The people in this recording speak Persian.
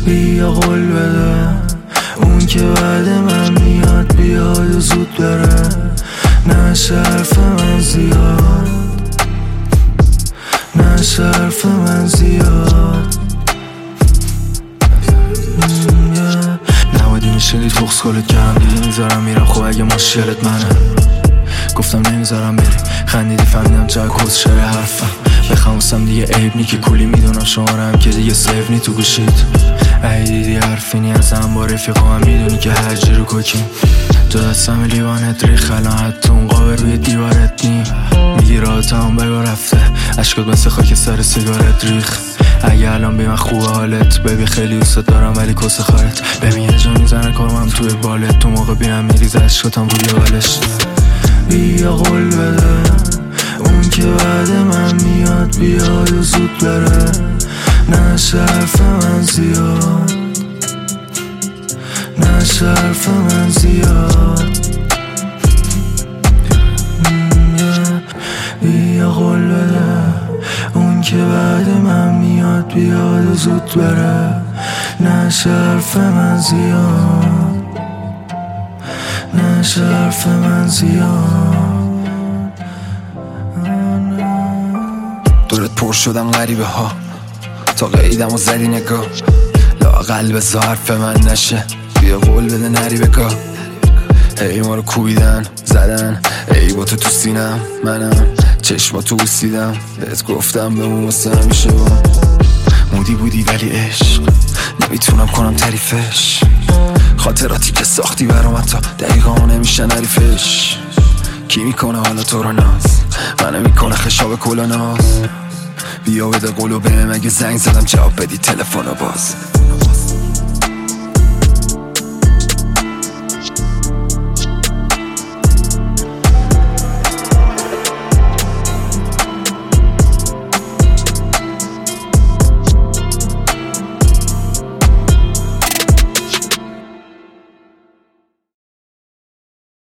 بیا قول بده اون که بعد من میاد بیاد و زود بره، نه شرف من زیاد، نه شرف من زیاد. نباید میشنید فوکس کلت کردم دیگه میذارم میرم. خب اگه مشکلت منه گفتم نمیذارم بری، خندیدی فهمیدم چه کس شره حرفم. بخواموسم دیگه عیب نی که کلی میدونم شمارم که دیگه سیف نی تو گوشید. ای دیدی حرفی نی ازم با رفیقا هم میدونی که هرجی رو کوکیم. تو دستم لیوانت ریخ الان حتی اون قابه روی دیوارت نی. میگی راه هم بگو رفته عشقات مثل خاک سر سیگارت ریخ. اگه الان بی من خوبه حالت ببی خیلی دوست دارم ولی کس خارت. ببین یه جا میزنه کارمم توی بالت، تو موقع بینم میریز عشقاتم روی بالش. بیا قول بده اون که بعد من میاد بیاد و زود بره، نه شرف من زیاد، نه شرف من زیاد. بیا قول بده اون که بعد من میاد بیاد و زود بره، نه شرف من زیاد، نه شرف من زیاد. دورت پر شدم غریبه ها تا قیدم و زدی نگاه، لااقل بذار حرف من نشه، بیا قول بده نری بکا. ای ما رو کوبیدن زدن ای با تو سینم، منم چشماتو بوسیدم بهت گفتم بمون واسه همیشه. با مودی بودی ولی عشق نمیتونم کنم تعریفش، خاطراتی که ساختی برام حتی دقیقا نمیشن عریفش. کی میکنه حالا تو رو ناز، منو میکنه خشاب کلا ناز. بیا بده قولو بهم اگه زنگ زدم جواب بدی تلفنو باز.